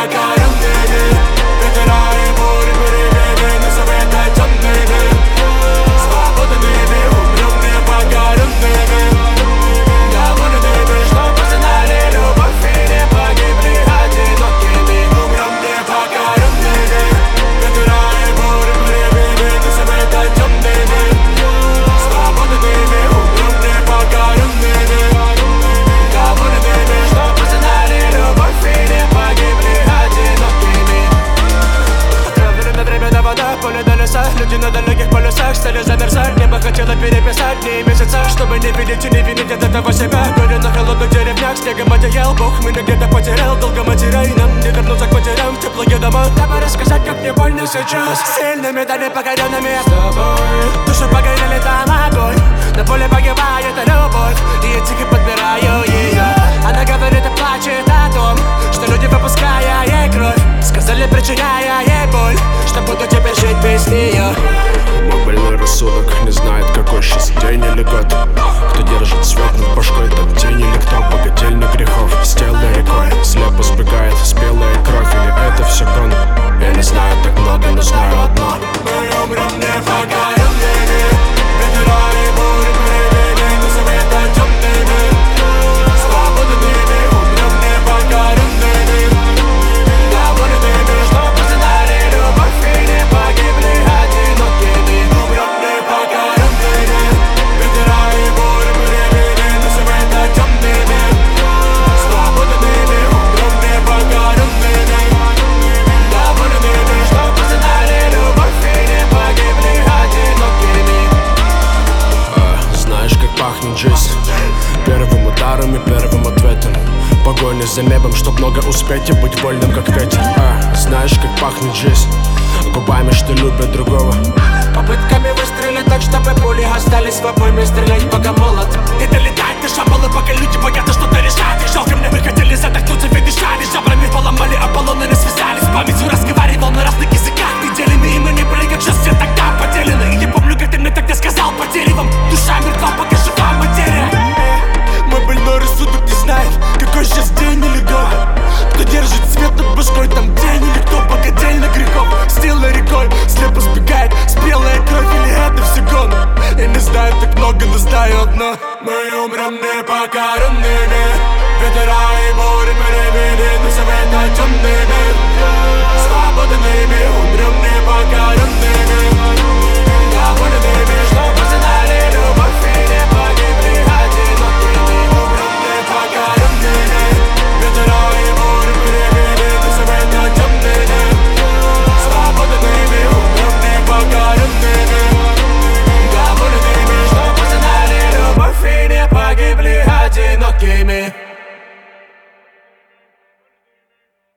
покоренными. Ветра и бури перевели, назовем это темными. Свободными, умрем непокоренными. Довольными, что познали любовь и не погибли одинокими. Умрем непокоренными. Ветра и бури перевели, назовем это темными. Свободными, умрем непокоренными. Довольными, что познали любовь и не погибли одинокими. Отравленное временно вода, поле до леса. Люди на далеких полюсах стали замерзать. Небо хотело переписать дни и месяца, чтобы не видеть и не винить от этого себя. Горе на холодных деревнях, снегом одеял. Бог меня где-то потерял, долго матерей. Нам не вернуться к потерям в теплые дома. Давай рассказать, как мне больно сейчас. Сильными, да непокоренными. С тобой душу погорели там огонь. На поле погибает любовь, и я тихо подбираю ее. Она говорит и плачет о том, что люди, выпуская ей кровь, сказали, причиняя ей боль, что буду теперь жить без нее. Мой больной рассудок не знает, какой сейчас день или год. Кто держит свет над башкой, тот тень или кто богательных грехов. С тела рекой слепо сбегает спелая кровь, или это все гон. Я не знаю так много, но знаю одно: мы умрем непокоренными. Ветра и бури перевели, назовем это темными. Свободными, умрем непокоренными. Довольными, что познали любовь и не погибли одинокими. Умрем непокоренными. Ветра и бури перевели, назовем это темными. Свободными, умрем непокоренными. Довольными, что познали любовь и не погибли одинокими. Знаешь, как пахнет жизнь? Первым ударом и первым ответом. Погоня за небом, чтоб много успеть и быть вольным, как ветер. Знаешь, как пахнет жизнь? Губами, что любят другого. Попытками выстрелить так, чтобы пули остались в обойме. Стрелять пока молод и долетать до шабала, пока люди боятся что-то решать. И жалко мне, мы хотели задохнуться, ведь дышали. Жабрами поломали, Аполлоны не связались. Памятью разговаривал на разных языках. Ты делены, и мы не были, как сейчас все тогда поделены. И я помню, как ты мне тогда сказал по деревам: душа мертва, пока жива материя. Мой больной рассудок не знает, какой сейчас день или год. Кто держит свет над башкой, там тень или кто богательных грехов. Стила рекой слепо сбегает спелая кровь, или это все гон. Я не знаю так много, но знаю одно: мы умрем непокоренными. Ветра и бури перевели, назовем это темными. Свободными, умрем непокоренными.